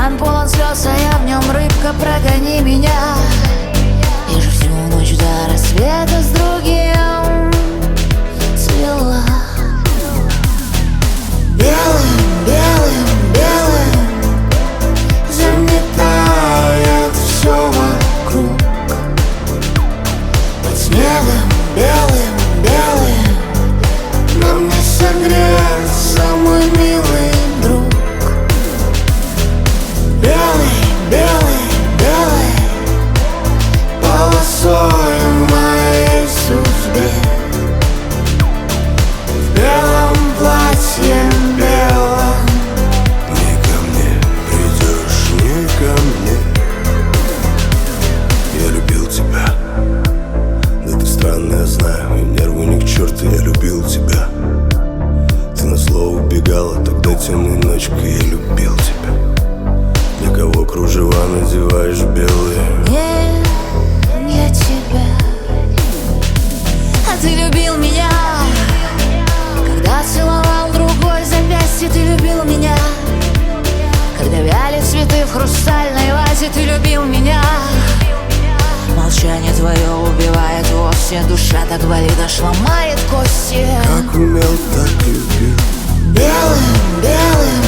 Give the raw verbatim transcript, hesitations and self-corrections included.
Океан полон слез, а я в нем рыбка, прогони меня. Я же всю ночь до рассвета с другим цвела. Белым, белым, белым заметает все вокруг. Под снегом белым, белым нам не согреться, мой милый друг. Белый, белый, белый полосой в моей судьбе. В белом платье белом. Не ко мне придешь, не ко мне. Я любил тебя. Да ты странная, я знаю, и нервы ни к черту, я любил тебя. Ты на слово убегала, тогда темной ночкой я любил тебя. Для кого кружева надеваешь белые? Нет, я тебя. А ты любил меня, когда целовал другой запястье. Ты любил меня, когда вяли цветы в хрустальной вазе. Ты любил меня. Молчание твое убивает вовсе. Душа так болит, аж ломает кости. Как умел, так любил. Белым, белым,